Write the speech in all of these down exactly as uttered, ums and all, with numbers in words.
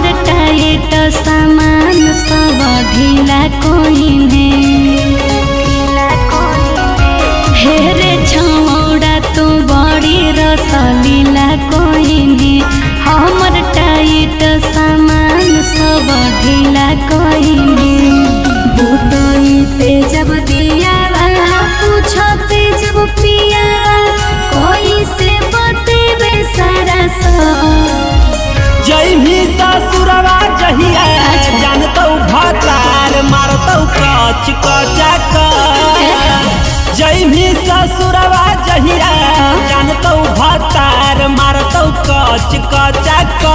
हमर टाइट सामान सब ढीला कोइने हे रे छौड़ा तू बड़ी रसलीला कोइने हमर टाइट सामान सब ढीला कोइने बुतईते जब दिया पूछते जब पिया कोई से बतेबे सारा सब जय भी ससुरवा जहिया जानतौ भतार मारतौ कच कचक जय भी ससुरवा जहिया जानतौ भतार मारतौ कच कचक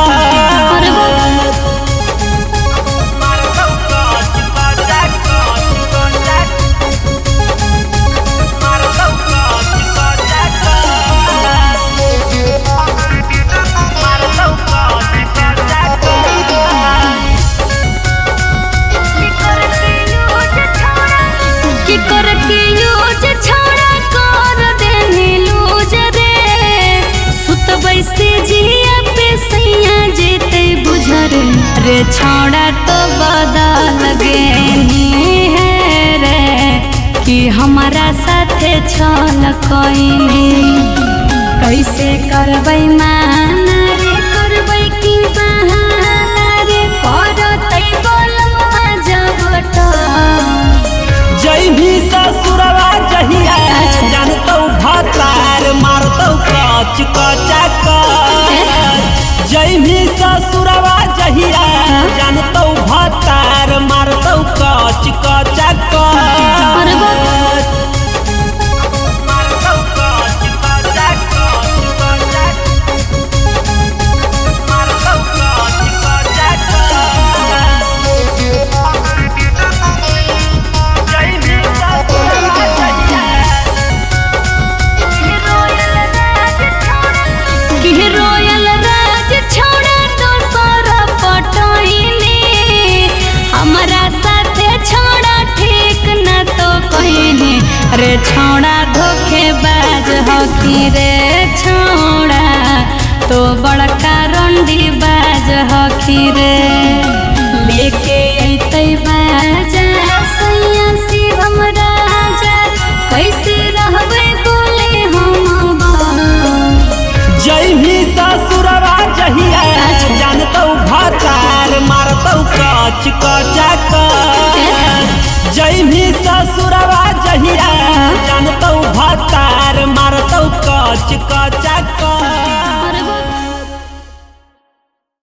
रे छौड़ा तो बदल गेनी है रे कि हमारा साथे छल कइनी कैसे करबै माना रे करबै कि बहाना रे करतै बोलवा जबट जय भी ससुरवा जहिया जानतौ भतार मारतौ कच कचक जय भी ससुरवा जहिया जानतौ भतार मारतौ कच कचक रे छौड़ा धोखेबाज हकी रे छौड़ा तो बड़का रंडी बाज हकी रे लेके अइतै बाजा सैया शिवम राजा कैसे रहबै बोले हम जय भी ससुरवा जहिया जानतौ भतार मारतौ कच कचक जय भी ससुरवा जहिया जानतौ भतार मारतौ कच